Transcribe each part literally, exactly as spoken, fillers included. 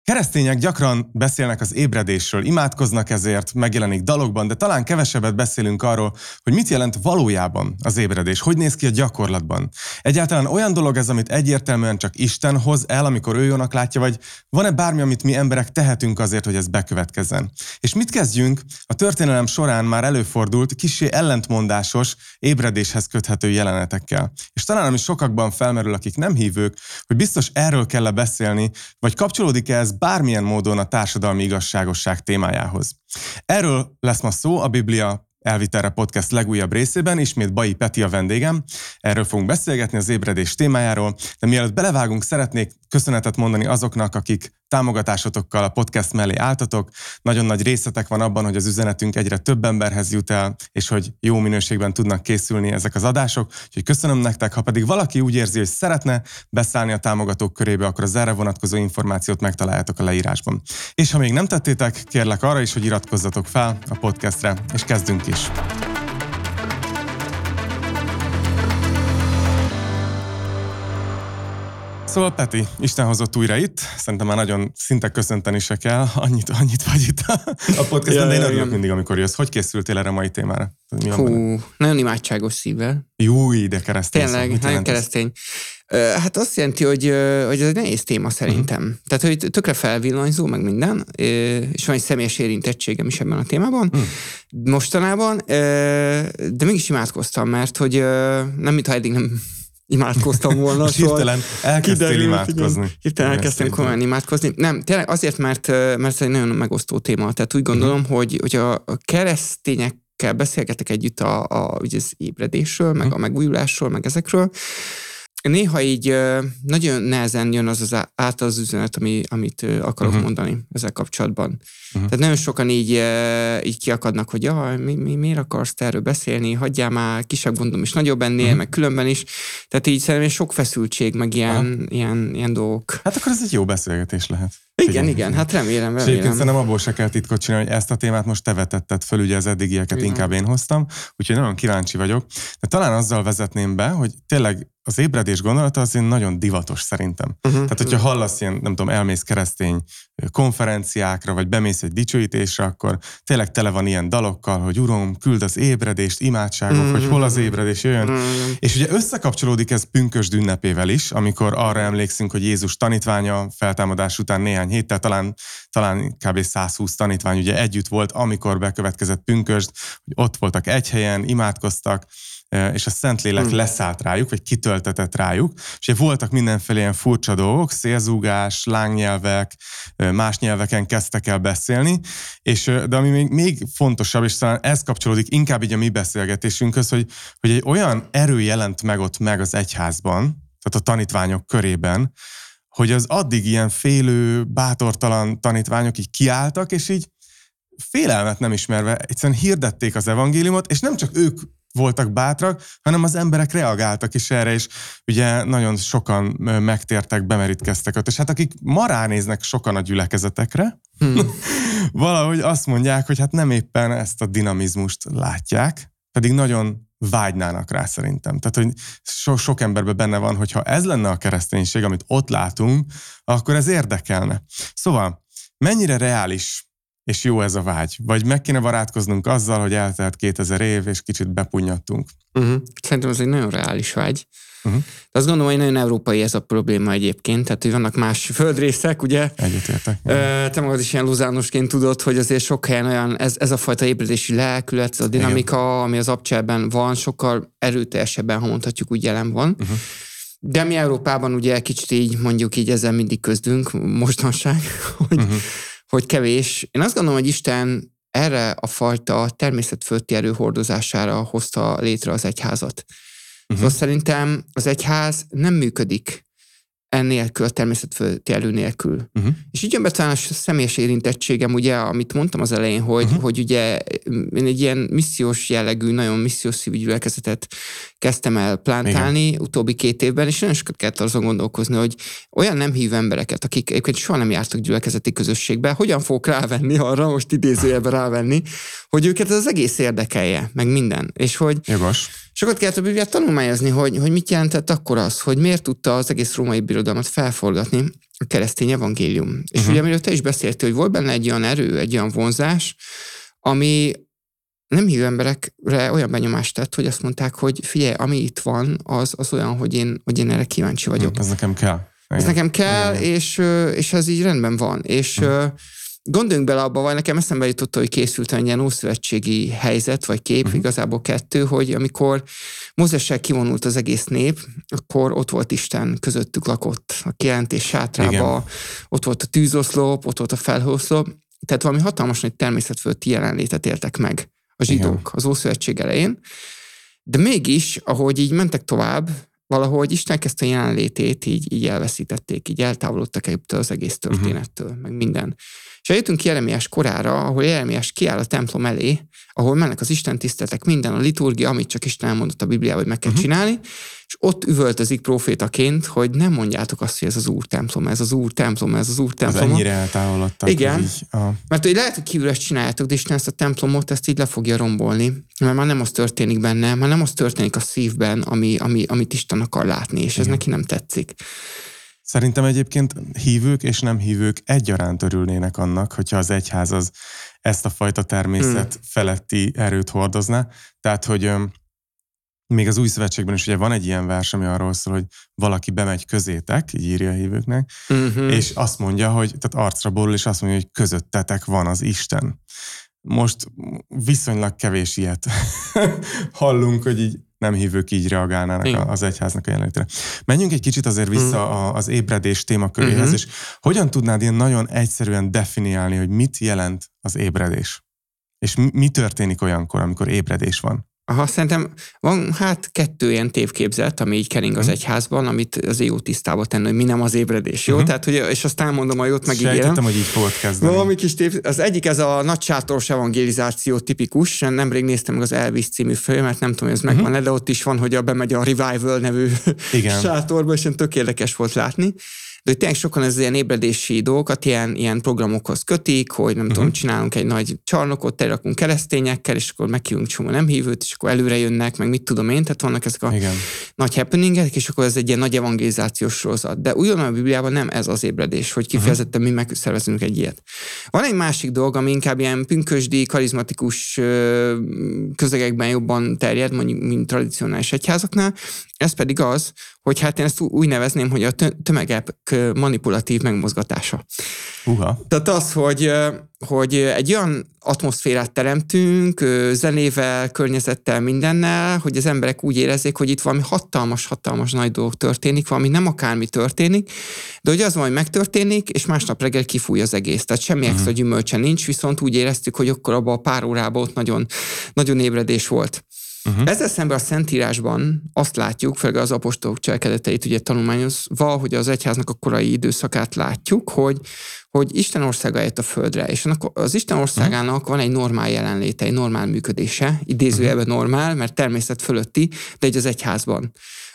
Keresztények gyakran beszélnek az ébredésről, imádkoznak ezért, megjelenik dalokban, de talán kevesebbet beszélünk arról, hogy mit jelent valójában az ébredés, hogy néz ki a gyakorlatban. Egyáltalán olyan dolog ez, amit egyértelműen csak Isten hoz el, amikor ő jónak látja, vagy van-e bármi, amit mi emberek tehetünk azért, hogy ez bekövetkezzen? És mit kezdjünk? A történelem során már előfordult kissé ellentmondásos, ébredéshez köthető jelenetekkel. És talán ami sokakban felmerül, akik nem hívők, hogy biztos erről kell beszélni, vagy kapcsolódik-e ez bármilyen módon a társadalmi igazságosság témájához. Erről lesz ma szó a Biblia Elvitelre podcast legújabb részében, ismét Bai Peti a vendégem. Erről fogunk beszélgetni, az ébredés témájáról, de mielőtt belevágunk, szeretnék köszönetet mondani azoknak, akik támogatásotokkal a podcast mellé álltatok. Nagyon nagy részletek van abban, hogy az üzenetünk egyre több emberhez jut el, és hogy jó minőségben tudnak készülni ezek az adások. Úgyhogy köszönöm nektek, ha pedig valaki úgy érzi, hogy szeretne beszállni a támogatók körébe, akkor az erre vonatkozó információt megtaláljátok a leírásban. És ha még nem tettétek, kérlek arra is, hogy iratkozzatok fel a podcastre, és kezdünk is. Szóval Peti, Isten hozott újra itt, szerintem már nagyon szinte köszönteni se kell, annyit, annyit vagy itt a, a podcastban, ja, de én örülök mindig, amikor jössz. Hogy készültél erre a mai témára? Mi Hú, nagyon imádságos szívvel. Júj, de keresztény. Tényleg, szó, nagyon keresztény. Uh, hát azt jelenti, hogy, uh, hogy ez egy nehéz téma szerintem. Uh-huh. Tehát, hogy tökre felvillanyzó, meg minden, uh, és van egy személyes érintettségem is ebben a témában. Uh-huh. Mostanában, uh, de mégis imádkoztam, mert hogy uh, nem, mintha eddig nem imádkoztam volna. Most hirtelen elkezdtél imádkozni. Hirtelen elkezdtem komolyan imádkozni. Nem, tényleg azért, mert, mert ez egy nagyon megosztó téma. Tehát úgy gondolom, uh-huh. hogy, hogy a, a keresztényekkel beszélgetek együtt a, a, ugye az ébredésről, meg uh-huh. a megújulásról, meg ezekről. Néha így nagyon nehezen jön az az át az üzenet, ami, amit akarok uh-huh. mondani ezzel kapcsolatban. Uh-huh. Tehát nagyon sokan így, így kiakadnak, hogy jaj, mi, mi, miért akarsz te erről beszélni, hagyjál már, kisebb gondom is nagyobb ennél, uh-huh. meg különben is. Tehát így szerintem sok feszültség, meg ilyen, uh-huh. ilyen, ilyen dolgok. Hát akkor ez egy jó beszélgetés lehet. Igen, Figyelj. igen, hát remélem, remélem. És szerintem abból se kell titkot csinálni, hogy ezt a témát most te vetetted föl, ugye az eddigieket igen. inkább én hoztam, úgyhogy nagyon kíváncsi vagyok. De talán azzal vezetném be, hogy tényleg az ébredés gondolata az én nagyon divatos szerintem. Uh-huh. Tehát, hogyha hallasz ilyen, nem tudom, elmész keresztény konferenciákra, vagy bemész egy dicsőítésre, akkor tényleg tele van ilyen dalokkal, hogy Uram, küld az ébredést, imádságok, uh-huh. hogy hol az ébredés jöjjön. Uh-huh. És ugye összekapcsolódik ez pünkösd ünnepével is, amikor arra emlékszünk, hogy Jézus tanítványa feltámadás után néhány héttel, talán, talán kb. száz húsz tanítvány ugye együtt volt, amikor bekövetkezett pünkösd, hogy ott voltak egy helyen, imádkoztak, és a Szentlélek hmm. leszállt rájuk, vagy kitöltetett rájuk, és voltak mindenféle ilyen furcsa dolgok, szélzúgás, lángnyelvek, más nyelveken kezdtek el beszélni, és, de ami még, még fontosabb, és talán ez kapcsolódik inkább így a mi beszélgetésünkhöz, hogy, hogy egy olyan erő jelent meg ott meg az egyházban, tehát a tanítványok körében, hogy az addig ilyen félő, bátortalan tanítványok így kiálltak, és így félelmet nem ismerve egyszerűen hirdették az evangéliumot, és nem csak ők voltak bátrak, hanem az emberek reagáltak is erre, és ugye nagyon sokan megtértek, bemerítkeztek ott. És hát akik ma ránéznek sokan a gyülekezetekre, hmm. valahogy azt mondják, hogy hát nem éppen ezt a dinamizmust látják, pedig nagyon vágynának rá szerintem. Tehát, hogy so, sok emberben benne van, hogyha ez lenne a kereszténység, amit ott látunk, akkor ez érdekelne. Szóval, mennyire reális és jó ez a vágy? Vagy meg kéne barátkoznunk azzal, hogy eltelt kétezer év, és kicsit bepunnyadtunk? Uh-huh. Szerintem ez egy nagyon reális vágy. Uh-huh. De azt gondolom, hogy nagyon európai ez a probléma egyébként, tehát hogy vannak más földrészek, ugye? Egyetértek. Te magad is ilyen luzánosként tudod, hogy azért sok helyen olyan, ez, ez a fajta ébredési lelkület, a dinamika, igen. ami az abcselben van, sokkal erőteljesebben, ha mondhatjuk, úgy jelen van. Uh-huh. De mi Európában ugye kicsit így, mondjuk így ezzel mindig közdünk, mostanság, hogy uh-huh. hogy kevés. Én azt gondolom, hogy Isten erre a fajta természetfölötti erő hordozására hozta létre az egyházat. Uh-huh. Szóval szerintem az egyház nem működik ennélkül, a természetfölötti erő nélkül. Uh-huh. És így jön be talán a személyes érintettségem, ugye, amit mondtam az elején, hogy, uh-huh. hogy ugye én egy ilyen missziós jellegű, nagyon missziós szívű gyülekezetet kezdtem el plántálni igen. utóbbi két évben, és nagyon sokat kellett azon gondolkozni, hogy olyan nem hívő embereket, akik egyébként soha nem jártak gyülekezeti közösségbe, hogyan fogok rávenni arra, most idézőjelben rávenni, hogy őket az egész érdekelje, meg minden. És hogy jogos. Sokat kellett a Bibliát tanulmányozni, hogy, hogy mit jelentett akkor az, hogy miért tudta az egész római birodalmat felforgatni. a keresztény evangélium. És Uh-huh. ugye, amiről te is beszéltél, hogy volt benne egy olyan erő, egy olyan vonzás, ami nem hívő emberekre olyan benyomást tett, hogy azt mondták, hogy figyelj, ami itt van, az, az olyan, hogy én, hogy én erre kíváncsi vagyok. Ez nekem kell. Ez Igen. nekem kell, Igen. és, és ez így rendben van. És uh-huh. gondoljunk bele abba, vagy nekem eszembe jutott, hogy készült egy ilyen ószövetségi helyzet, vagy kép, uh-huh. igazából kettő, hogy amikor Mózessel kivonult az egész nép, akkor ott volt Isten, közöttük lakott a kijelentés sátrába, ott volt a tűzoszlop, ott volt a felhőoszlop, tehát valami hatalmas nagy természetfölötti jelenlétet éltek meg a zsidók Igen. az Ószövetség elején, de mégis, ahogy így mentek tovább, valahogy Isten kezdte a jelenlétét, így, így elveszítették, így eltávolodtak ebből az egész történettől, uh-huh. meg minden. És eljutunk Jeremiás korára, ahol Jeremiás kiáll a templom elé, ahol mennek az Isten tiszteletek, minden a liturgia, amit csak Isten elmondott a Bibliában, hogy meg kell uh-huh. csinálni, és ott üvöltözik profétaként, hogy nem mondjátok azt, hogy ez az Úr templom, ez az Úr templom, ez az Úr templom. Ez ennyire eltávolodtak. Igen, így, a... mert hogy lehet, hogy kívül ezt csináljátok, de Isten ezt a templomot, ezt így le fogja rombolni, mert már nem az történik benne, már nem az történik a szívben, ami, ami, amit Isten akar látni, és ez Igen. neki nem tetszik. Szerintem egyébként hívők és nem hívők egyaránt örülnének annak, hogyha az egyház az ezt a fajta természet hmm. feletti erőt hordozna. Tehát, hogy öm, még az Új Szövetségben is ugye van egy ilyen vers, ami arról szól, hogy valaki bemegy közétek, így írja a hívőknek, uh-huh. és azt mondja, hogy, tehát arcra borul, és azt mondja, hogy közöttetek van az Isten. Most viszonylag kevés ilyet hallunk, hogy így nem hívők így reagálnának Igen. az egyháznak a jelenlétére. Menjünk egy kicsit azért vissza uh-huh. az ébredés témaköréhez, uh-huh. és hogyan tudnád ilyen nagyon egyszerűen definiálni, hogy mit jelent az ébredés? És mi történik olyankor, amikor ébredés van? Aha, szerintem van hát kettő ilyen tévképzet, ami így kering az egyházban, amit az jó tisztába tenni, hogy mi nem az ébredés, jó? Uh-huh. Tehát, hogy, és azt elmondom, a jót megígérem. Sejtettem, hogy így fogod kezdeni. Valami kis tév, az egyik ez a nagy sátoros evangelizáció tipikus, nemrég néztem meg az Elvis című filmet, nem tudom, hogy ez uh-huh. megvan, de ott is van, hogy a bemegy a Revival nevű Igen. sátorba, és tök érdekes volt látni. De hogy tényleg sokan ez ilyen ébredési dolgokat ilyen, ilyen programokhoz kötik, hogy nem uh-huh. tudom, csinálunk egy nagy csarnokot, telerakunk keresztényekkel, és akkor meghívunk csomó nem hívőt, és akkor előre jönnek, meg mit tudom én, tehát vannak ezek a Igen. nagy happeningek, és akkor ez egy ilyen nagy evangelizációs sorozat. De ugyanolyan a Bibliában nem ez az ébredés, hogy kifejezetten mi megszervezünk egy ilyet. Van egy másik dolog, ami inkább ilyen pünkösdi, karizmatikus közegekben jobban terjed, mondjuk, mint tradicionális egyházaknál. Ez pedig az, hogy hát én ezt úgy nevezném, hogy a tömegek manipulatív megmozgatása. Uha. Tehát az, hogy, hogy egy olyan atmoszférát teremtünk, zenével, környezettel, mindennel, hogy az emberek úgy érezzék, hogy itt valami hatalmas-hatalmas nagy dolog történik, valami nem akármi történik, de hogy az van, hogy megtörténik, és másnap reggel kifúj az egész. Tehát semmi extra uh-huh. gyümölcse nincs, viszont úgy éreztük, hogy akkor abban a pár órában ott nagyon, nagyon ébredés volt. Uh-huh. Ezzel szemben a Szentírásban azt látjuk, főleg az apostolok cselekedeteit ugye tanulmányozva, hogy az egyháznak a korai időszakát látjuk, hogy, hogy Isten országa eljött a földre, és az Isten országának uh-huh. van egy normál jelenléte, egy normál működése, idézőjelben normál, mert természet fölötti, de egy az egyházban.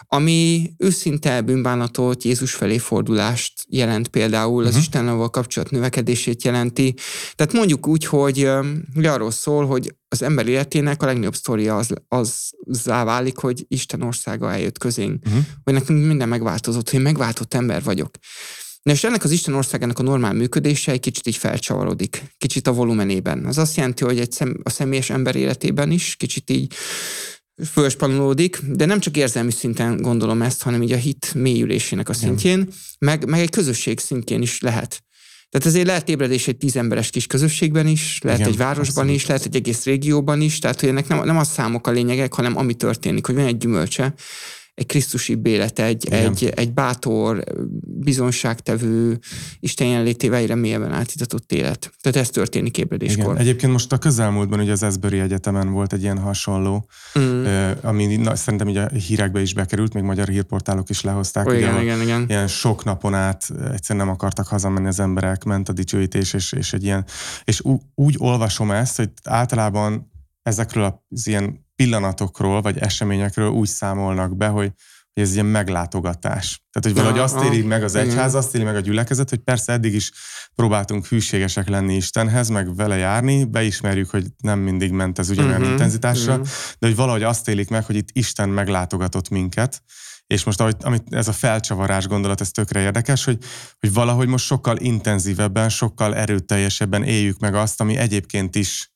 Ami őszinte bűnbánatot, Jézus felé fordulást jelent például, az uh-huh. Istennel kapcsolat növekedését jelenti. Tehát mondjuk úgy, hogy, hogy arról szól, hogy az ember életének a legnagyobb sztoria az, az válik, hogy Isten országa eljött közénk, uh-huh. hogy nekünk minden megváltozott, hogy megváltott ember vagyok. Na és ennek az Isten országának a normál működése egy kicsit így felcsavarodik, kicsit a volumenében. Az azt jelenti, hogy egy szem, a személyes ember életében is kicsit így fölspanolódik, de nem csak érzelmi szinten gondolom ezt, hanem így a hit mélyülésének a szintjén, meg, meg egy közösség szintjén is lehet. Tehát ezért lehet ébredés egy tíz emberes kis közösségben is, lehet Igen, egy városban abszolút. is, lehet egy egész régióban is, tehát hogy ennek nem, nem a számok a lényegek, hanem ami történik, hogy van egy gyümölcse, egy krisztusi élet, egy, egy, egy bátor, bizonságtevő, Isten jelenlétével egyre mélyebben átitatott élet. Tehát ez történik ébredéskor. Igen. Egyébként most a közelmúltban ugye az Asbury Egyetemen volt egy ilyen hasonló, mm. ami na, szerintem ugye a hírekbe is bekerült, még magyar hírportálok is lehozták. Oh, ugye, igen, igen, igen. Ilyen sok napon át egyszerűen nem akartak hazamenni az emberek, ment a dicsőítés, és, és egy ilyen, és ú, úgy olvasom ezt, hogy általában ezekről az ilyen pillanatokról, vagy eseményekről úgy számolnak be, hogy, hogy ez ilyen meglátogatás. Tehát, hogy valahogy azt éli meg az egyház, azt éli meg a gyülekezet, hogy persze eddig is próbáltunk hűségesek lenni Istenhez, meg vele járni, beismerjük, hogy nem mindig ment ez ugyanolyan uh-huh, intenzitásra, uh-huh. de hogy valahogy azt élik meg, hogy itt Isten meglátogatott minket, És most ahogy, amit ez a felcsavarás gondolat, ez tökre érdekes, hogy, hogy valahogy most sokkal intenzívebben, sokkal erőteljesebben éljük meg azt, ami egyébként is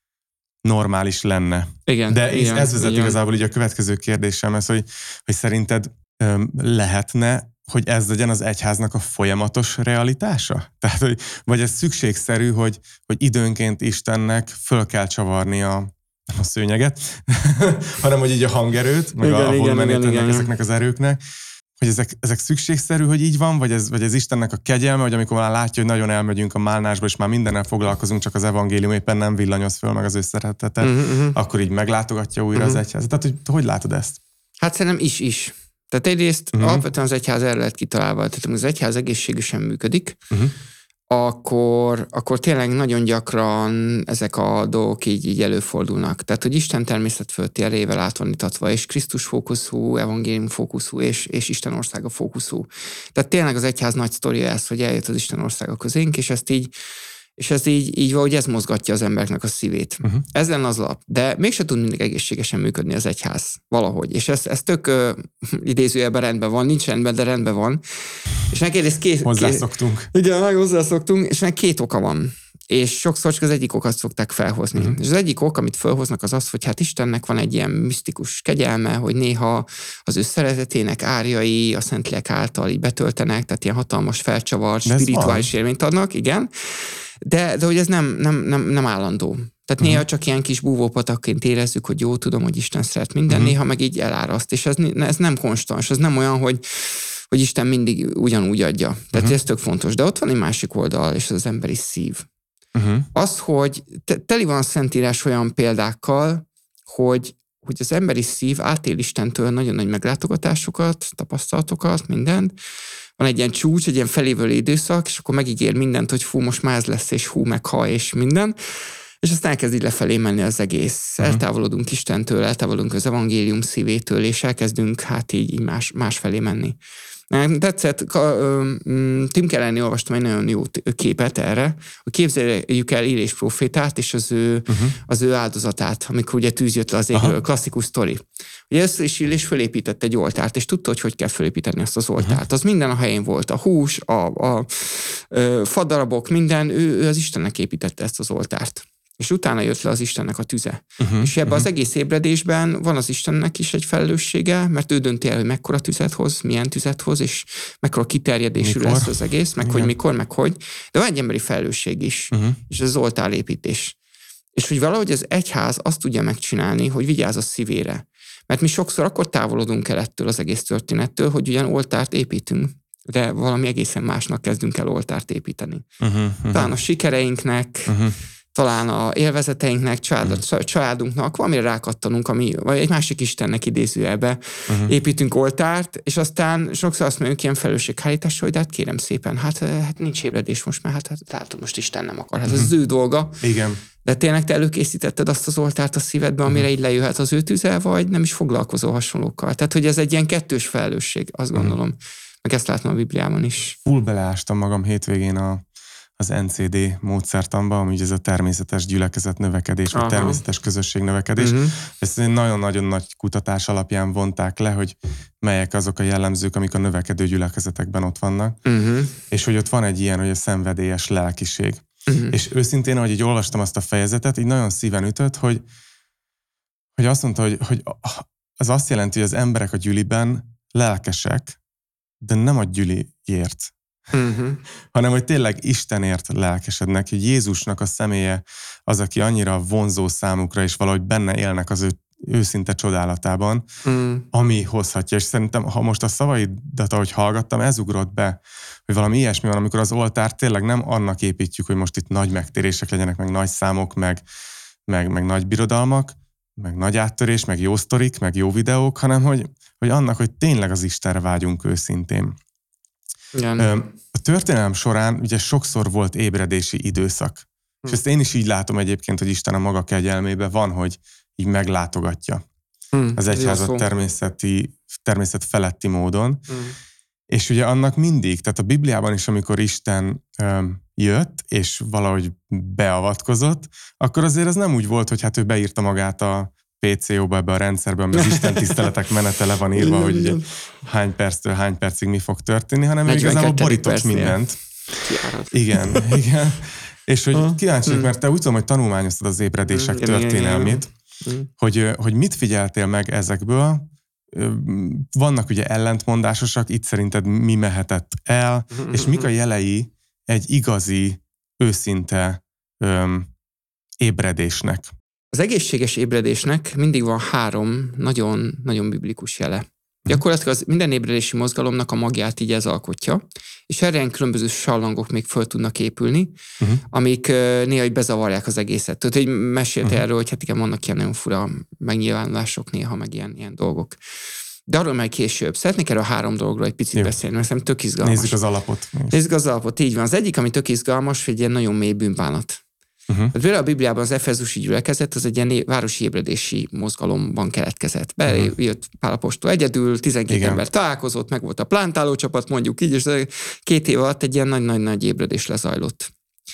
normális lenne. Igen, De igen, ez vezet igen. igazából így a következő kérdésemhez, hogy, hogy szerinted öm, lehetne, hogy ez legyen az egyháznak a folyamatos realitása? Tehát, hogy, vagy ez szükségszerű, hogy, hogy időnként Istennek föl kell csavarni a, a szőnyeget, hanem hogy így a hangerőt, meg igen, a volumenét ennek ezeknek az erőknek, hogy ezek, ezek szükségszerű, hogy így van, vagy ez, vagy ez Istennek a kegyelme, hogy amikor már látja, hogy nagyon elmegyünk a málnásba, és már mindennel foglalkozunk, csak az evangélium éppen nem villanyoz föl, meg az ő szeretete, uh-huh. akkor így meglátogatja újra uh-huh. az egyház. Tehát, hogy hogy látod ezt? Hát szerintem is-is. Tehát egyrészt uh-huh. alapvetően az egyház erre lett kitalálva, tehát az egyház egészségesen működik, uh-huh. akkor, akkor tényleg nagyon gyakran ezek a dolgok így, így előfordulnak. Tehát, hogy Isten természet fölötti erével átvonítatva, és Krisztus fókuszú, evangélium fókuszú, és, és Isten országa fókuszú. Tehát tényleg az egyház nagy sztoria ez, hogy eljött az Isten országa közénk, és ezt így, és ez így, így valahogy ez mozgatja az embereknek a szívét. Uh-huh. Ez lenne az alap. De mégse tud mindig egészségesen működni az egyház. Valahogy. És ez, ez tök uh, idézőjelben rendben van, nincs rendben, de rendben van. És neki egyrészt két... Hozzászoktunk. Két, igen, meg hozzászoktunk, és neki két oka van. És sokszor csak az egyik okat szokták felhozni. Uh-huh. És az egyik ok, amit felhoznak, az az, hogy hát Istennek van egy ilyen misztikus kegyelme, hogy néha az ő szeretetének árjai a Szentlélek által így betöltenek, tehát ilyen hatalmas felcsavart, spirituális élményt adnak, igen. De, de hogy ez nem, nem, nem, nem állandó. Tehát uh-huh. néha csak ilyen kis búvópatakként érezzük, hogy jó, tudom, hogy Isten szeret minden, uh-huh. néha meg így eláraszt. És ez, ez nem konstans, ez nem olyan, hogy, hogy Isten mindig ugyanúgy adja. Tehát uh-huh. ez tök fontos. De ott van egy másik oldal, és ez az emberi szív. Uh-huh. Az, hogy te, teli van a Szentírás olyan példákkal, hogy, hogy az emberi szív átél Istentől nagyon nagy meglátogatásokat, tapasztalatokat, mindent. Van egy ilyen csúcs, egy ilyen felévőlő időszak, és akkor megígér mindent, hogy fú, most már ez lesz, és hú, meg ha, és minden. És aztán elkezd így lefelé menni az egész. Uh-huh. Eltávolodunk Istentől, eltávolodunk az evangélium szívétől, és elkezdünk hát így, így más, más felé menni. Tetszett, Tim Kellernél olvastam egy nagyon jó képet erre, hogy képzeljük el Illés prófétát és az ő, uh-huh. az ő áldozatát, amikor ugye tűz jött le az égről, klasszikus sztori. Ugye először is Illés fölépített egy oltárt, és tudta, hogy hogy kell fölépíteni azt az oltárt. Uh-huh. Az minden a helyén volt, a hús, a, a, a fadarabok, minden, ő, ő az Istennek építette ezt az oltárt. És utána jött le az Istennek a tüze. Uh-huh, és ebben uh-huh. az egész ébredésben van az Istennek is egy felelőssége, mert ő dönti el, hogy mekkora tüzet hoz, milyen tüzet hoz, és mekkora kiterjedésű mikor? lesz az egész, meg Igen. hogy mikor, meg hogy. De van egy emberi felelősség is, uh-huh. és ez az oltárépítés. És hogy valahogy az egyház azt tudja megcsinálni, hogy vigyáz a szívére. Mert mi sokszor akkor távolodunk el ettől az egész történettől, hogy ugyan oltárt építünk, de valami egészen másnak kezdünk el oltárt építeni. Uh-huh, uh-huh. Talán a sikereinknek, uh-huh. talán a élvezeteinknek, család, uh-huh. családunknak, valamire rákattanunk, ami, vagy egy másik Istennek idézőjelbe uh-huh. építünk oltárt, és aztán sokszor azt mondjuk ilyen felelősséghárításra, hogy hát kérem szépen, hát, hát nincs ébredés most már, hát, hát látod, most Isten nem akar, hát uh-huh. ez az ő dolga. Igen. De tényleg te előkészítetted azt az oltárt a szívedbe, amire uh-huh. így lejöhet az ő tüze, vagy nem is foglalkozol hasonlókkal. Tehát, hogy ez egy ilyen kettős felelősség, azt uh-huh. gondolom. Meg ezt látom a Bibliában is. Full beleástam magam hétvégén a az en cé dé módszertanba, ami ez a természetes gyülekezet növekedés, vagy természetes közösség növekedés. Uh-huh. Ezt egy nagyon-nagyon nagy kutatás alapján vonták le, hogy melyek azok a jellemzők, amik a növekedő gyülekezetekben ott vannak. Uh-huh. És hogy ott van egy ilyen, hogy a szenvedélyes lelkiség. Uh-huh. És őszintén, ahogy így olvastam azt a fejezetet, így nagyon szíven ütött, hogy, hogy azt mondta, hogy, hogy az azt jelenti, hogy az emberek a gyüliben lelkesek, de nem a gyüliért. Uh-huh. hanem hogy tényleg Istenért lelkesednek, hogy Jézusnak a személye az, aki annyira vonzó számukra, és valahogy benne élnek az ő őszinte csodálatában, uh-huh. ami hozhatja. És szerintem, ha most a szavaidat, ahogy hallgattam, ez ugrott be, hogy valami ilyesmi van, amikor az oltárt tényleg nem annak építjük, hogy most itt nagy megtérések legyenek, meg nagy számok, meg, meg, meg nagy birodalmak, meg nagy áttörés, meg jó sztorik, meg jó videók, hanem hogy, hogy annak, hogy tényleg az Istenre vágyunk őszintén. Igen. A történelem során ugye sokszor volt ébredési időszak. Hm. És ezt én is így látom egyébként, hogy Isten a maga kegyelmében van, hogy így meglátogatja hm. az egyházat természeti, természet feletti módon. Hm. És ugye annak mindig, tehát a Bibliában is, amikor Isten öm, jött, és valahogy beavatkozott, akkor azért ez nem úgy volt, hogy hát ő beírta magát a pé cé ó-ba, ebbe a rendszerben, ami az Isten tiszteletek menete le van írva, hogy ugye hány perctől hány percig mi fog történni, hanem igazából borítottsz mindent. Igen, igen. És hogy kíváncsi, mert te úgy tudom, hogy tanulmányoztad az ébredések történelmét, hogy, hogy mit figyeltél meg ezekből. Vannak ugye ellentmondásosak, itt szerinted mi mehetett el, és mik a jelei egy igazi, őszinte öm, ébredésnek? Az egészséges ébredésnek mindig van három nagyon-nagyon biblikus jele. Gyakorlatilag az minden ébredési mozgalomnak a magját így ez alkotja, és erre ilyen különböző sallangok még föl tudnak épülni, uh-huh. amik uh, néha így bezavarják az egészet. Tehát, hogy mesélte uh-huh. erről, hogy hát igen, vannak ilyen nagyon fura megnyilvánulások néha, meg ilyen, ilyen dolgok. De arról majd később. Szeretnék erről a három dologról egy picit Jó. beszélni, mert szerintem tök izgalmas. Nézzük az alapot. Nézzük az alapot, így van. Az egyik, ami tök izgalmas, hogy egy ilyen nagyon mély bűnbánat. Uh-huh. Például a Bibliában az efezusi gyülekezet az egy ilyen városi ébredési mozgalomban keletkezett. Bejött uh-huh. Pál apostol egyedül, tizenkét Igen. ember találkozott, meg volt a plántáló csapat, mondjuk így, és két év alatt egy ilyen nagy-nagy-nagy ébredés lezajlott.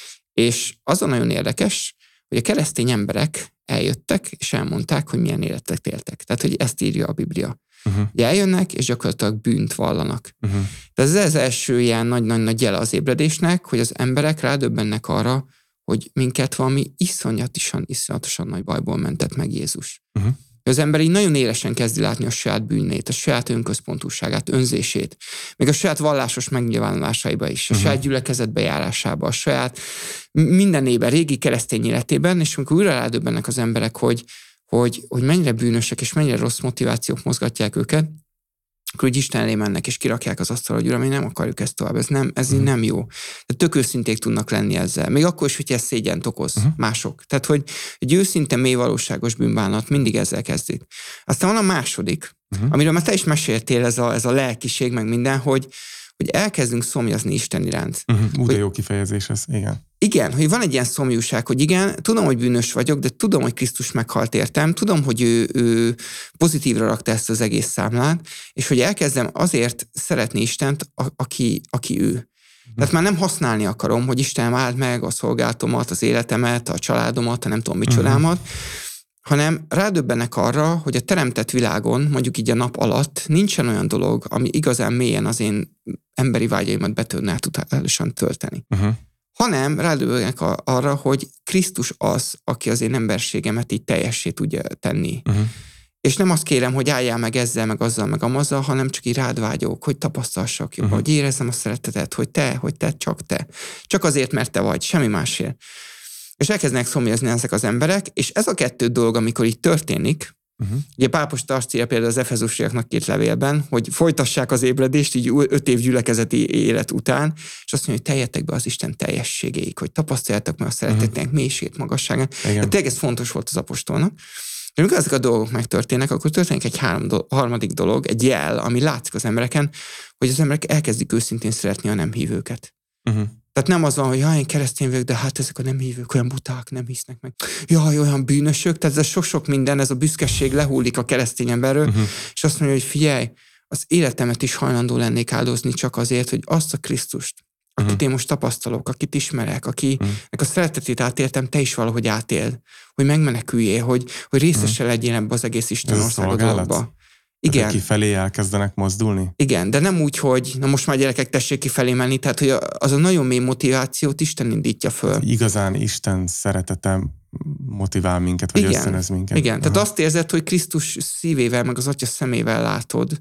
És az a nagyon érdekes, hogy a keresztény emberek eljöttek, és elmondták, hogy milyen életet éltek. Tehát, hogy ezt írja a Biblia. Uh-huh. Hogy eljönnek, és gyakorlatilag bűnt vallanak. Uh-huh. De ez az első ilyen nagy-nagy jele az ébredésnek, hogy az emberek rádöbbennek arra, hogy minket valami iszonyatosan, iszonyatosan nagy bajból mentett meg Jézus. Uh-huh. Az ember így nagyon élesen kezdi látni a saját bűnét, a saját önközpontúságát, önzését, még a saját vallásos megnyilvánulásaiba is, a uh-huh. saját gyülekezetbe járásába, a saját mindenében, régi keresztény életében, és amikor újra rádöbbennek az emberek, hogy, hogy, hogy mennyire bűnösek, és mennyire rossz motivációk mozgatják őket, akkor úgy Isten elé mennek, és kirakják az asztalra, hogy Uram, mi nem akarjuk ezt tovább, ez, nem, ez így nem jó. De tök őszinték tudnak lenni ezzel. Még akkor is, hogy ez szégyent okoz uh-huh. mások. Tehát, hogy egy őszinte, mély valóságos bűnbánat mindig ezzel kezdik. Aztán van a második, uh-huh. amiről már te is meséltél, ez a, ez a lelkiség, meg minden, hogy, hogy elkezdünk szomjazni Isten iránt. Uh-huh. Úgy hogy, jó kifejezés ez, igen. Igen, hogy van egy ilyen szomjúság, hogy igen, tudom, hogy bűnös vagyok, de tudom, hogy Krisztus meghalt értem, tudom, hogy ő, ő pozitívra rakta ezt az egész számlát, és hogy elkezdem azért szeretni Istent, a, aki, aki ő. Uh-huh. Tehát már nem használni akarom, hogy Isten áld meg a szolgálatomat, az életemet, a családomat, a nem tudom micsodámat, uh-huh. hanem rádöbbenek arra, hogy a teremtett világon, mondjuk így a nap alatt nincsen olyan dolog, ami igazán mélyen az én emberi vágyaimat be tudná totálisan tölteni. Uh-huh. hanem rádöbbenek arra, hogy Krisztus az, aki az én emberségemet így teljessé tudja tenni. Uh-huh. És nem azt kérem, hogy álljál meg ezzel, meg azzal, meg amazzal, hanem csak így rád vágyok, hogy tapasztalsak jobban, uh-huh. hogy érezzem a szeretetet, hogy te, hogy te, csak te. Csak azért, mert te vagy, semmi másért. És elkezdenek szomjazni ezek az emberek, és ez a kettő dolog, amikor így történik, Uh-huh. ugye Pál apostol azt írja például az efezusiaknak két levélben, hogy folytassák az ébredést így öt év gyülekezeti élet után, és azt mondja, hogy teljetek be az Isten teljességéig, hogy tapasztaljátok meg a szeretetnek uh-huh. mélységét, magasságát. Tehát tényleg ez fontos volt az apostolnak. És amikor ezek a dolgok megtörténnek, akkor történik egy három do- harmadik dolog, egy jel, ami látszik az embereken, hogy az emberek elkezdik őszintén szeretni a nem hívőket. Uh-huh. Tehát nem az van, hogy jaj, én keresztény vagyok, de hát ezek a nem hívők olyan buták, nem hisznek meg. Jaj, olyan bűnösök, tehát ez sok-sok minden, ez a büszkeség lehullik a keresztény emberről, uh-huh. és azt mondja, hogy figyelj, az életemet is hajlandó lennék áldozni csak azért, hogy azt a Krisztust, akit uh-huh. én most tapasztalok, akit ismerek, akinek uh-huh. a szeretetét átéltem, te is valahogy átéld, hogy megmeneküljél, hogy, hogy részese uh-huh. legyél ebbe az egész Isten ország a dologba. Igen. Kifelé elkezdenek mozdulni? Igen, de nem úgy, hogy na most már gyerekek tessék kifelé menni, tehát hogy az a nagyon mély motivációt Isten indítja föl. Igazán Isten szeretete motivál minket, vagy igen, ösztönöz minket. Igen, tehát azt érzed, hogy Krisztus szívével, meg az Atya szemével látod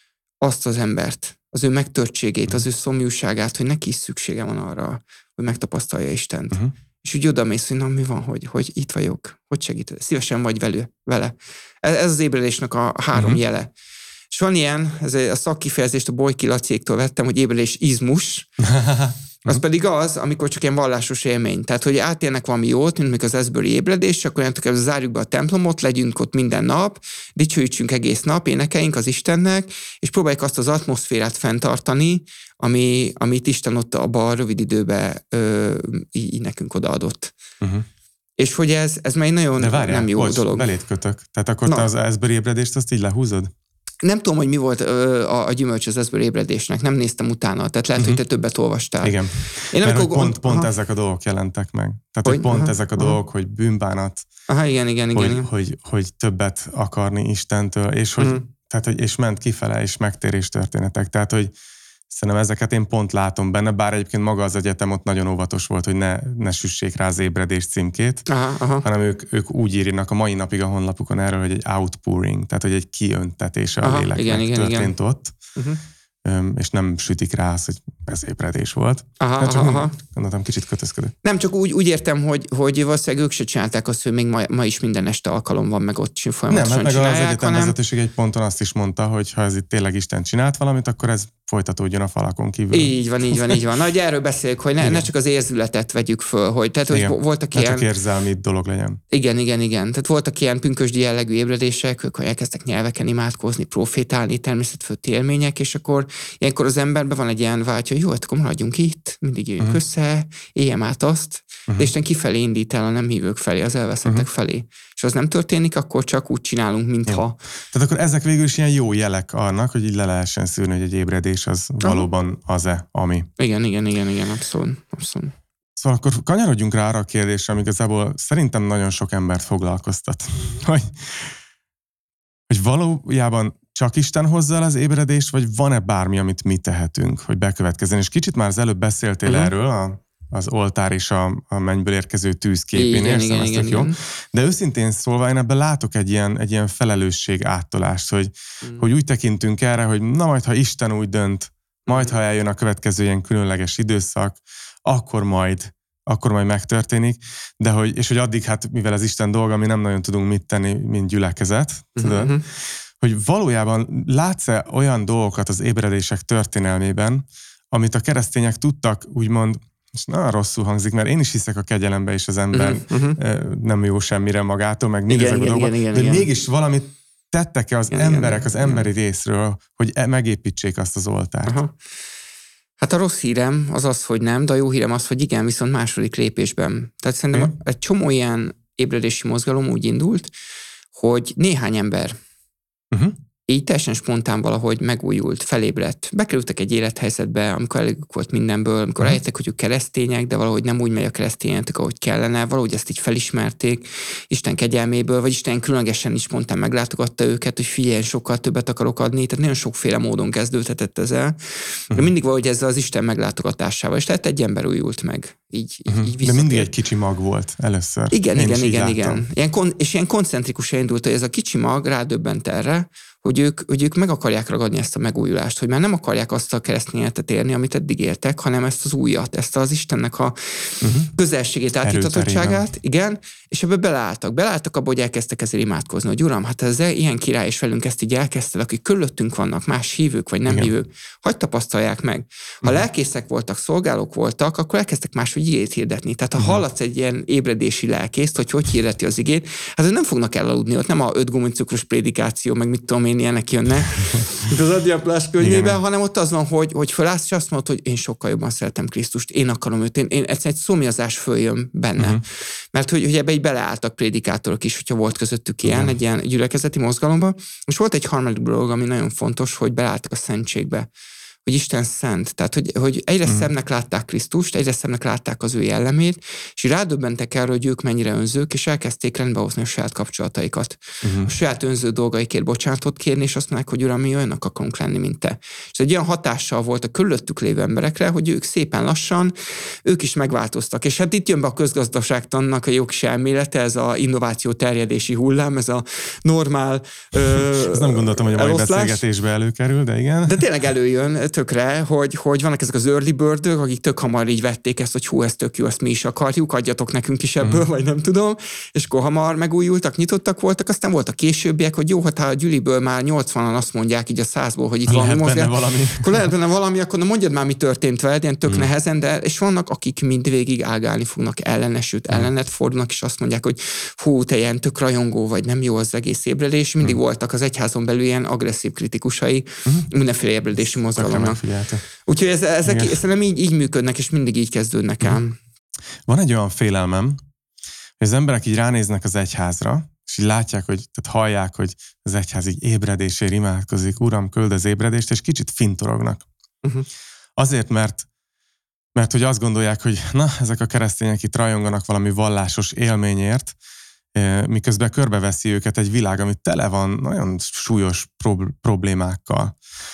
azt az embert, az ő megtörtségét, az ő szomjúságát, hogy neki is szüksége van arra, hogy megtapasztalja Istent. Uh-huh. És úgy odamész, hogy na mi van, hogy, hogy itt vagyok, hogy segíted, szívesen vagy velő, vele. Ez, ez az ébredésnek a három uh-huh. jele. És van ilyen, ez a szakkifejezést a Bojki Lacéktól vettem, hogy ébredés izmus, az pedig az, amikor csak ilyen vallásos élmény. Tehát, hogy átélnek valami jót, mint még az Asbury ébredés, akkor olyan zárjuk be a templomot, legyünk ott minden nap, dicsőítsünk egész nap, énekeljünk az Istennek, és próbáljuk azt az atmoszférát fenntartani, ami, amit Isten ott abban a rövid időben ö, így nekünk odaadott. Uh-huh. És hogy ez, ez már egy nagyon várjál, nem jó bocs, dolog. belét kötök. Tehát akkor Na. te az Asbury ébredést azt így lehúzod? Nem tudom, hogy mi volt a, a gyümölcsözezből ébredésnek, nem néztem utána, tehát lehet, uh-huh. hogy te többet olvastál. Igen, Én mert amikor pont, pont ezek a dolgok jelentek meg. Tehát, hogy, hogy pont aha, ezek a aha. dolgok, hogy bűnbánat, aha, igen, igen, hogy, igen. Hogy, hogy többet akarni Istentől, és, hogy, uh-huh. tehát, hogy, és ment kifele, és megtérés történetek. Tehát, hogy szerintem ezeket én pont látom benne, bár egyébként maga az egyetem ott nagyon óvatos volt, hogy ne, ne süssék rá az ébredés címkét, aha, aha. hanem ők, ők úgy írnak a mai napig a honlapukon erről, hogy egy outpouring, tehát hogy egy kiöntetése aha, a léleknek igen, igen, történt igen. ott, uh-huh. és nem sütik rá azt, hogy ez ébredés volt. Aha, hát csak aha. gondoltam, kicsit kötözködött. Nem, csak úgy, úgy értem, hogy, hogy valószínűleg ők se csinálták azt, hogy még ma, ma is minden este alkalom van, meg ott folyamatosan nem, hát meg csinálják. Az egyetem hanem... vezetőség egy ponton azt is mondta, hogy ha ez itt tényleg Isten csinált valamit, akkor ez folytatódjon a falakon kívül. Így van, így van, így van. Na, hogy erről beszéljük, hogy ne, ne csak az érzületet vegyük föl, hogy, tehát, hogy voltak ne ilyen... csak érzelmi dolog legyen. Igen, igen, igen. Tehát voltak ilyen pünkösdi jellegű ébredések, ők elkezdtek nyelveken imádkozni, profétálni, természetfölti élmények, és akkor ilyenkor az emberben van egy ilyen vágy, hogy jó, hát akkor maradjunk itt, mindig jöjjünk uh-huh. össze, éljem át azt, uh-huh. de Isten kifelé indít el a nem hívők felé, az elveszettek uh-huh. felé. És az nem történik, akkor csak úgy csinálunk, mintha. Ja. Tehát akkor ezek végül is ilyen jó jelek annak, hogy így le lehessen szűrni, hogy egy ébredés az uh-huh. valóban az-e, ami. Igen, igen, igen, igen, abszolút, abszolút. Szóval akkor kanyarodjunk rá arra a kérdésre, ami igazából szerintem nagyon sok embert foglalkoztat. Hogy, hogy valójában csak Isten hozza el az ébredést, vagy van-e bármi, amit mi tehetünk, hogy bekövetkezzen? És kicsit már az előbb beszéltél uh-huh. erről, a, az oltár és a, a mennyből érkező tűz képénél, igen, igen, jó. De őszintén szólva, én ebben látok egy ilyen, egy ilyen felelősség áttolást, hogy, uh-huh. hogy úgy tekintünk erre, hogy na majd, ha Isten úgy dönt, majd, ha eljön a következő ilyen különleges időszak, akkor majd, akkor majd megtörténik, de hogy, és hogy addig, hát mivel az Isten dolga, mi nem nagyon tudunk mit tenni, mint gyülekezet, tudod? Uh-huh. Hogy valójában látsz-e olyan dolgokat az ébredések történelmében, amit a keresztények tudtak, úgymond, és nagyon rosszul hangzik, mert én is hiszek a kegyelembe, és az ember uh-huh. nem jó semmire magától, meg mindezek a dolgok, de igen. mégis valamit tettek-e az igen, emberek, igen, az igen. emberi részről, hogy megépítsék azt az oltárt? Uh-huh. Hát a rossz hírem az az, hogy nem, de a jó hírem az, hogy igen, viszont második lépésben. Tehát szerintem hmm. egy csomó ilyen ébredési mozgalom úgy indult, hogy néhány ember uh-huh. így teljesen spontán valahogy megújult, felébredt. Bekerültek egy élethelyzetbe, amikor elégük volt mindenből, amikor uh-huh. rájöttek, hogy ők keresztények, de valahogy nem úgy megy a keresztényetek, ahogy kellene, valahogy ezt így felismerték Isten kegyelméből, vagy Isten különlegesen is spontán meglátogatta őket, hogy figyelj, sokkal többet akarok adni, tehát nagyon sokféle módon kezdődhetett ezzel. Uh-huh. De mindig valahogy ezzel az Isten meglátogatásával, és tehát egy ember újult meg. Így, uh-huh. így de mindig egy kicsi mag volt először. Igen, Én igen, igen, igen. Ilyen kon- és ilyen koncentrikusan indult, hogy ez a kicsi mag rádöbbent erre, hogy ők, hogy ők meg akarják ragadni ezt a megújulást, hogy már nem akarják azt a keresztény életet érni, amit eddig éltek, hanem ezt az újat, ezt az Istennek a uh-huh. közelségét, átítatottságát, igen, és ebbe beleálltak. Beleálltak abba, hogy elkezdtek ezért imádkozni, hogy Uram, hát ez ilyen király, és velünk ezt így elkezdted, akik körülöttünk vannak, más hívők, vagy nem igen. hívők, hagyd tapasztalják meg. Ha uh-huh. lelkészek voltak, szolgálók voltak, akkor elkezdtek máshogy igét hirdetni. Tehát ha uh-huh. hallatsz egy ilyen ébredési lelkészt, hogy hogy hirdeti az igét, hát nem fognak elaludni, ott nem a öt gumicukros prédikáció, meg mit tudom én, ilyenek jönnek, mint az Adrián könyvében, hanem ott az van, hogy, hogy fölállsz, és azt mondod, hogy én sokkal jobban szeretem Krisztust, én akarom őt, én, én egyszerűen egy szomjazás följön benne. Uh-huh. Mert hogy, hogy ebbe így beleálltak prédikátorok is, hogyha volt közöttük ilyen, uh-huh. egy ilyen gyülekezeti mozgalomban. És volt egy harmadik dolog, ami nagyon fontos, hogy beleálltak a szentségbe. Hogy Isten szent. Tehát, hogy, hogy egyre mm. szebbnek látták Krisztust, egyre szebbnek látták az ő jellemét, és rádöbbentek erről, hogy ők mennyire önzők, és elkezdték rendbehozni a saját kapcsolataikat. Mm. A saját önző dolgaikért bocsánatot kérni, és azt mondják, hogy Uram, mi olyanok akarunk lenni, mint te. És egy olyan hatással volt a körülöttük lévő emberekre, hogy ők szépen lassan, ők is megváltoztak. És hát itt jön be a közgazdaságtannak a jogsi elmélete, ez a innováció terjedési hullám, ez a normál ö, ezt nem gondoltam, hogy a mai beszélgetésbe előkerül, de igen. De tényleg előjön tökre, hogy, hogy vannak ezek az early birdök, akik tök hamar így vették ezt, hogy hú, ez tök jó, ezt mi is akarjuk, adjatok nekünk is ebből, uh-huh. vagy nem tudom, és akkor hamar megújultak, nyitottak voltak, aztán voltak későbbiek, hogy jó, hát ha a gyüliből már nyolcvanan azt mondják így a százból, hogy itt lehet valami benne valami. Akkor lehet benne valami, akkor na mondjad már, mi történt veled, ilyen tök uh-huh. nehezen, de és vannak, akik mindvégig ágálni fognak ellene, sőt uh-huh. ellenet fordulnak, és azt mondják, hogy hú, te ilyen tök rajongó vagy, nem jó az egész ébredés. Mindig uh-huh. voltak az egyházon belül ilyen agresszív kritikusai uh-huh. mindenféle ébredési mozgalomnak. Úgyhogy ez, ezek szerintem így, így működnek, és mindig így kezdődnek el. Van egy olyan félelmem, hogy az emberek így ránéznek az egyházra, és így látják, hogy, tehát hallják, hogy az egyház így ébredésért imádkozik, Uram, küld az ébredést, és kicsit fintorognak. Uh-huh. Azért, mert mert hogy azt gondolják, hogy na, ezek a keresztények itt rajonganak valami vallásos élményért, miközben körbeveszi őket egy világ, ami tele van nagyon súlyos prob- problémákkal.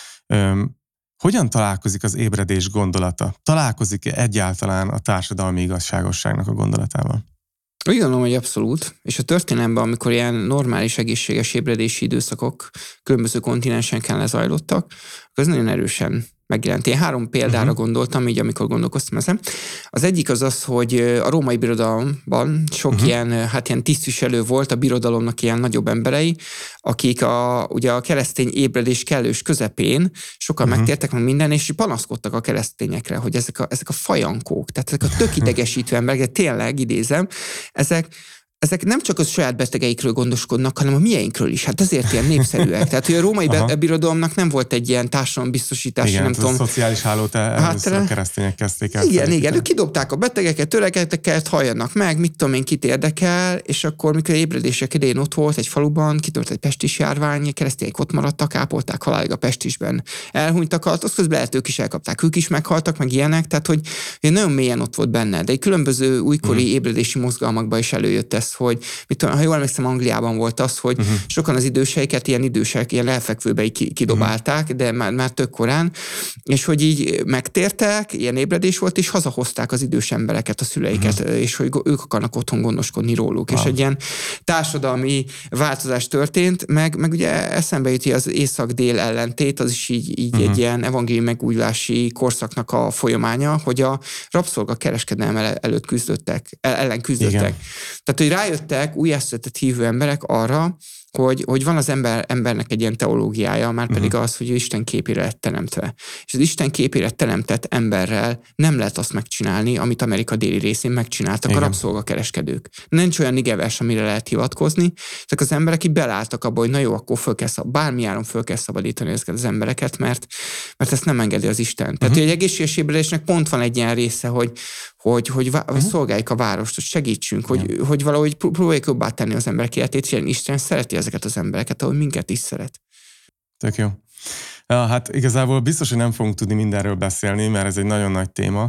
Hogyan találkozik az ébredés gondolata? Találkozik-e egyáltalán a társadalmi igazságosságnak a gondolatával? Úgy gondolom, hogy abszolút. És a történelemben, amikor ilyen normális, egészséges ébredési időszakok különböző kontinensenken lezajlottak, az nagyon erősen megjelent. Én három példára uh-huh. gondoltam, így amikor gondolkoztam ezen. Az egyik az az, hogy a római birodalomban sok uh-huh. ilyen, hát ilyen tisztviselő volt a birodalomnak ilyen nagyobb emberei, akik a, ugye a keresztény ébredés kellős közepén sokan uh-huh. megtértek meg minden, és panaszkodtak a keresztényekre, hogy ezek a, ezek a fajankók, tehát ezek a tök idegesítő emberek, tényleg idézem, ezek ezek nem csak a saját betegeikről gondoskodnak, hanem a mieinkről is. Hát ezért ilyen népszerűek. Tehát, hogy a római be- birodalomnak nem volt egy ilyen társadalombiztosítási, igen, nem tudom. a szociális hálót először hát, a keresztények kezdték el. Igen, igen, ők kidobták a betegeket, öregeket, halljanak meg, mit tudom én, kit érdekel, és akkor, mikor ébredések idején ott volt egy faluban, kitört egy pestis járvány, keresztények ott maradtak, ápolták halálig a pestisben. Elhunytak, az közben lehet ők is elkapták, ők is meghaltak, meg ilyenek, tehát, hogy nagyon mélyen ott volt benne. De egy különböző újkori hmm. ébredési mozgalmakban is előjött ez, hogy mit tudom, ha jól emlékszem, Angliában volt az, hogy uh-huh. sokan az időseiket ilyen idősek, ilyen lelfekvőbe kidobálták, uh-huh. de már, már tök korán, és hogy így megtértek, ilyen ébredés volt, és hazahozták az idős embereket, a szüleiket, uh-huh. és hogy ők akarnak otthon gondoskodni róluk. Wow. És egy ilyen társadalmi változás történt, meg, meg ugye eszembe juti az észak-dél ellentét, az is így, így uh-huh. egy ilyen evangéliumi megújulási korszaknak a folyamánya, hogy a rabszolga kereskedelem előtt küzdöttek, ellen küzdöttek. Igen. Tehát, hogy rájöttek új eszületett hívő emberek arra, hogy, hogy van az ember, embernek egy ilyen teológiája, már pedig uh-huh. az, hogy ő Isten képére lett teremtve. És az Isten képére teremtett emberrel nem lehet azt megcsinálni, amit Amerika déli részén megcsináltak igen. a rabszolgakereskedők. Nincs olyan igeves, amire lehet hivatkozni. Ezek az emberek így belálltak abba, hogy na jó, akkor föl kell szab- bármi áron föl kell szabadítani ezeket az embereket, mert, mert ezt nem engedi az Isten. Uh-huh. Tehát, hogy egy egészséges ébredésnek pont van egy ilyen része, hogy hogy, hogy, vá- uh-huh. szolgáljuk a várost, hogy segítsünk, hogy, hogy valahogy próbáljuk jobbá tenni az emberek életét, és Isten szereti ezeket az embereket, ahogy minket is szeret. Tök jó. Ja, hát igazából biztos, hogy nem fogunk tudni mindenről beszélni, mert ez egy nagyon nagy téma.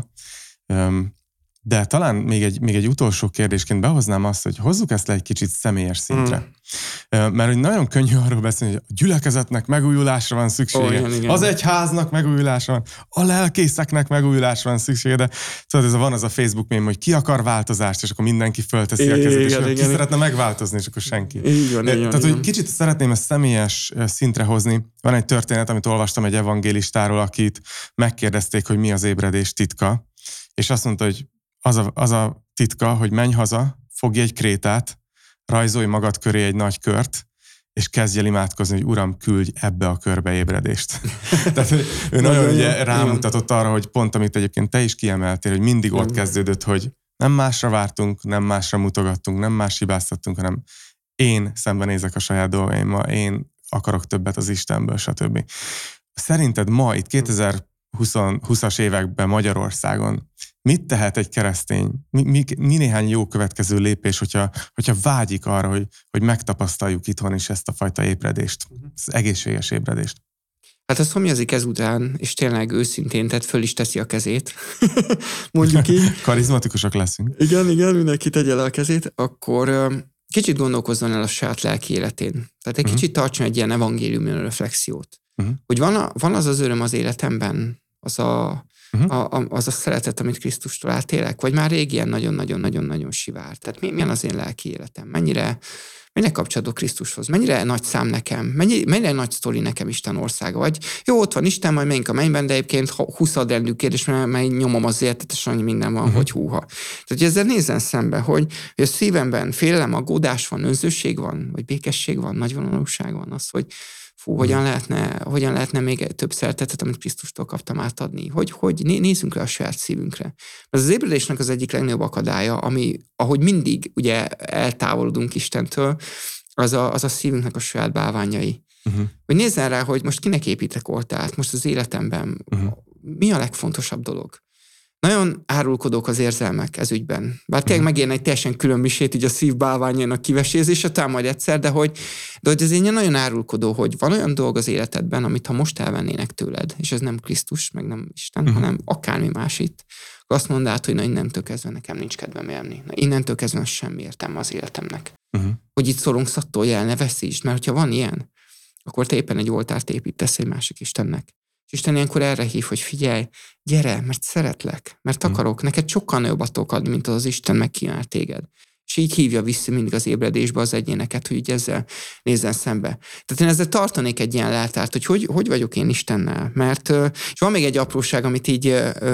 De talán még egy, még egy utolsó kérdésként behoznám azt, hogy hozzuk ezt le egy kicsit személyes szintre. Mm. Mert hogy nagyon könnyű arról beszélni, hogy a gyülekezetnek megújulásra van szüksége, oh, igen, igen. az egyháznak megújulásra van, a lelkészeknek megújulásra van szüksége, de szóval ez a, van az a Facebook mém, hogy ki akar változást, és akkor mindenki fölteszi igen, a kezét, és igen, ki igen. szeretne megváltozni, és akkor senki. Igen, igen, Tehát, igen. hogy kicsit szeretném ezt személyes szintre hozni. Van egy történet, amit olvastam egy evangélistáról, akit megkérdezték, hogy mi az ébredés titka, és azt mondta, hogy Az a, az a titka, hogy menj haza, fogj egy krétát, rajzolj magad köré egy nagy kört, és kezdj el imádkozni, hogy Uram, küldj ebbe a körbe ébredést. Tehát ő nagyon ugye rámutatott arra, hogy pont amit egyébként te is kiemeltél, hogy mindig ott kezdődött, hogy nem másra vártunk, nem másra mutogattunk, nem más hibáztattunk, hanem én szembenézek a saját dolgaimmal, én akarok többet az Istenből, stb. Szerinted ma itt kétezer-húszas években Magyarországon mit tehet egy keresztény? Mi, mi, mi néhány jó következő lépés, hogyha, hogyha vágyik arra, hogy, hogy megtapasztaljuk itthon is ezt a fajta ébredést, az egészséges ébredést? Hát az szomjazik ezután, és tényleg őszintén, tehát föl is teszi a kezét. Mondjuk így. Karizmatikusak leszünk. Igen, igen, mindenki tegye le a kezét, akkor kicsit gondolkozzon el a saját lelki életén. Tehát egy uh-huh. kicsit tartson egy ilyen evangéliumi reflexiót. Uh-huh. Hogy van, a, van az az öröm az életemben, az a Uh-huh. A, a, az a szeretet, amit Krisztustól átélek, vagy már rég ilyen nagyon-nagyon-nagyon-nagyon sivár. Tehát mi, milyen az én lelki életem? Mennyire, mennyire kapcsolódok Krisztushoz? Mennyire nagy szám nekem? Mennyi, mennyire nagy sztori nekem Isten országa? Vagy jó, ott van Isten, majd menjünk a mennyben, de egyébként huszadrendű kérdés, mert, mert nyomom az életet, és annyi minden van, uh-huh. hogy húha. Tehát, hogy ezzel nézzen szembe, hogy, hogy a szívemben félelem, aggódás van, önzőség van, vagy békesség van, nagyvonalúság van, az, hogy fú, hogyan lehetne, hogyan lehetne még több szeretetet, amit Krisztustól kaptam átadni. Hogy, hogy nézzünk le a saját szívünkre. Ez az ébredésnek az egyik legnagyobb akadálya, ami, ahogy mindig ugye eltávolodunk Istentől, az a, az a szívünknek a saját bálványai. Uh-huh. Hogy nézzen rá, hogy most kinek építek oltárt, most az életemben uh-huh. mi a legfontosabb dolog. nagyon árulkodók az érzelmek ez ügyben. Bár tényleg megérne egy teljesen külön misét, így a szívbálványának kivesézése, talán majd egyszer, de hogy, de hogy ez egy nagyon árulkodó, hogy van olyan dolog az életedben, amit ha most elvennének tőled, és ez nem Krisztus, meg nem Isten, uh-huh. hanem akármi más itt, akkor azt mondd át, hogy na innentől kezdve nekem nincs kedvem élni. Na innentől kezdve semmi értelme az életemnek. Uh-huh. Hogy itt szorongsz attól, el ne veszítsd, mert hogyha van ilyen, akkor te éppen egy oltárt építesz egy másik Istennek. És Isten ilyenkor erre hív, hogy figyelj, gyere, mert szeretlek, mert akarok, neked sokkal nagyobbat tudok adni, mint az, az Isten megkínál téged. És így hívja vissza mindig az ébredésbe az egyéneket, hogy így ezzel nézzen szembe. Tehát én ezzel tartanék egy ilyen leltárt, hogy hogy, hogy vagyok én Istennel. Mert, és van még egy apróság, amit így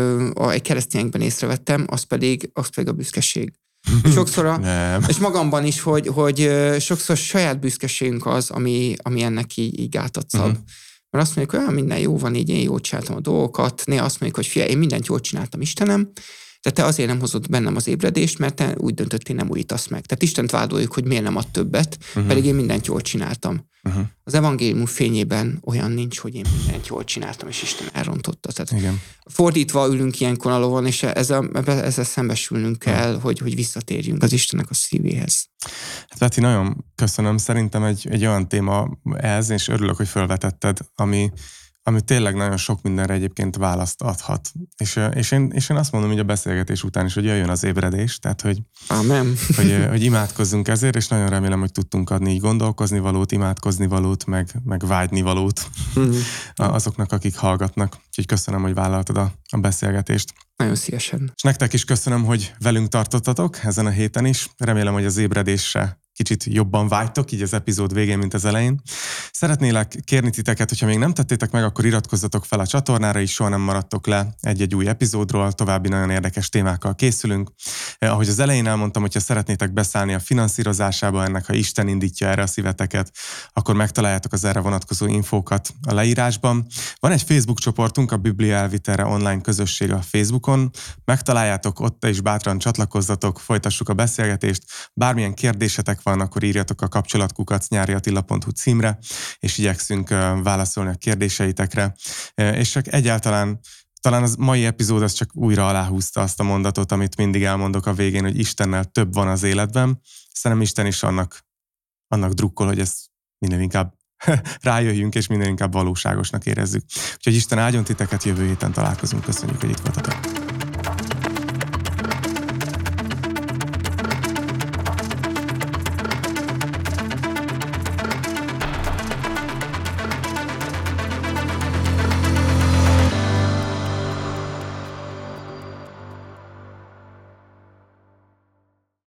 egy keresztényekben észrevettem, az pedig, az pedig a büszkeség. Sokszor a, és magamban is, hogy, hogy sokszor saját büszkeségünk az, ami, ami ennek így, így gátat szab. Uh-huh. Mert azt mondjuk, hogy olyan minden jó van, így én jól csináltam a dolgokat, néha azt mondjuk, hogy figyelj, én mindent jól csináltam, Istenem, de te azért nem hozott bennem az ébredést, mert te úgy döntöttél, nem újítasz meg. Tehát Istent vádoljuk, hogy miért nem ad többet, uh-huh. pedig én mindent jól csináltam. Uh-huh. Az evangélium fényében olyan nincs, hogy én mindent jól csináltam, és Isten elrontotta. Tehát igen. Fordítva ülünk ilyenkor a lovon, és ezzel, ezzel szembesülnünk kell, uh-huh. hogy, hogy visszatérjünk az Istennek a szívéhez. Hát Peti, nagyon köszönöm. Szerintem egy, egy olyan téma ez, és örülök, hogy felvetetted, ami ami tényleg nagyon sok mindenre egyébként választ adhat. És, és, én, és én azt mondom, hogy a beszélgetés után is, hogy jöjjön az ébredés, tehát hogy, Amen. hogy, hogy imádkozzunk ezért, és nagyon remélem, hogy tudtunk adni így gondolkozni valót, imádkozni valót, meg, meg vágyni valót mm-hmm. azoknak, akik hallgatnak. Úgyhogy köszönöm, hogy vállaltad a, a beszélgetést. Nagyon szívesen. És nektek is köszönöm, hogy velünk tartottatok ezen a héten is. Remélem, hogy az ébredésre kicsit jobban vágytok, így az epizód végén, mint az elején. Szeretnélek kérni titeket, hogyha még nem tettétek meg, akkor iratkozzatok fel a csatornára, és soha nem maradtok le egy-egy új epizódról, további nagyon érdekes témákkal készülünk. Eh, ahogy az elején elmondtam, hogyha szeretnétek beszállni a finanszírozásába ennek, ha Isten indítja erre a szíveteket, akkor megtaláljátok az erre vonatkozó infókat a leírásban. Van egy Facebook csoportunk, a Biblia elvitelre online közösség a Facebookon. Megtaláljátok, ott is bátran csatlakozzatok, folytassuk a beszélgetést. Bármilyen kérdésetek van, akkor írjatok a kapcsolatkukac nyáriattila pont hu címre, és igyekszünk válaszolni a kérdéseitekre. És csak egyáltalán talán az mai epizód az csak újra aláhúzta azt a mondatot, amit mindig elmondok a végén, hogy Istennel több van az életben. Szerintem Isten is annak, annak drukkol, hogy ezt minél inkább rájöjjünk, és minél inkább valóságosnak érezzük. Úgyhogy Isten áldjon titeket, jövő héten találkozunk. Köszönjük, hogy itt voltatok.